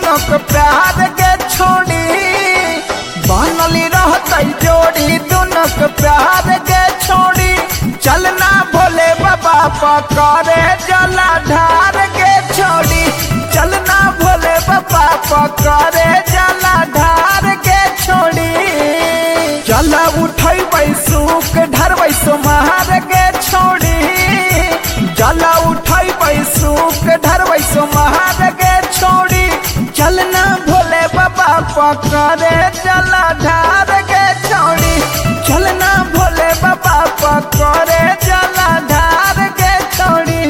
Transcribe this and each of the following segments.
दोनों को प्यार के छोड़ी बनली रहते जोड़ी दोनों को प्यार के छोड़ी चलना भोले बाबा पकड़े जला ढार के छोड़ी चलना भोले बाबा पकड़े जला ढार के छोड़ी चला उठै सुख ढरबै सोमार के छोड़ी जला उठै सुख ढरबै सोमार के छोड़ी चलना भोले बाबा पकड़े जला ढार के छोड़ी चलना भोले बाबा पकड़े जला ढार के छोड़ी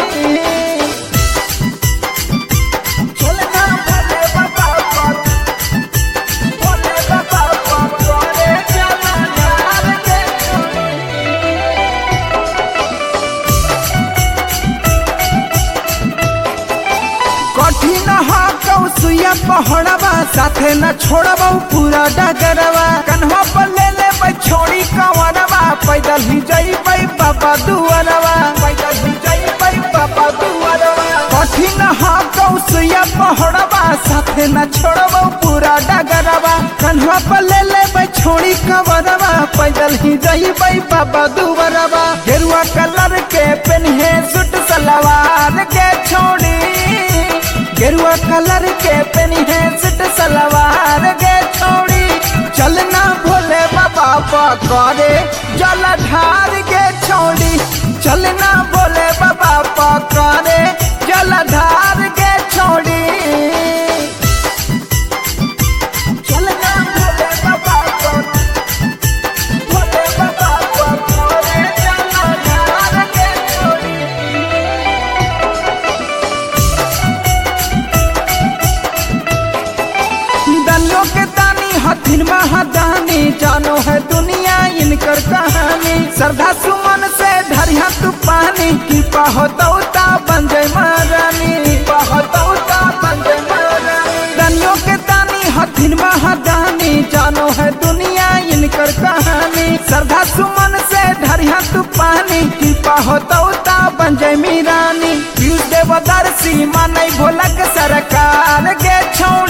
चलना भोले बाबा पकड़े जला ढार के छोड़ी। कठिन सुइया पहड़वा साथे न छोड़बा पूरा डगरवा कन्हा पर ले ले छोड़ी कंवरवा पैदल ही जइबै बाबा दुआरवा पैदल ही जइबै बाबा दुआरवा कठिन सुइया पहड़वा साथे न छोड़बा पूरा डगरवा कन्हा पर ले ले छोड़ी कंवरवा पैदल ही जइबै बाबा दुआरवा गेरुआ कलर के पेन्हे सूट सलवार के छोड़ी गेरुआ कलर के पेन्हे सूट सलवार के छोड़ी चलना भोले बाबा पकड़े जल ढार के छोड़ी चलना भोले बाबा पकड़े जल ढार के छोड़ी चलना भोले बाबा पकड़े जल ढार के छोड़ी। दानियों के दानी हथिन महादानी जानो है दुनिया इनकर कहानी श्रद्धा सुमन से ढरिया तू पानी की पहुँचता बन जाए महारानी पहुँचता बन जाए महारानी दानियों के दानी हथिन महादानी जानो है दुनिया इनकर कहानी श्रद्धा सुमन से ढरिया तू पानी की पहुँचता बन जाए मीरानी पीयूष देवदर्शी मानै भोलक सरकार के छोड़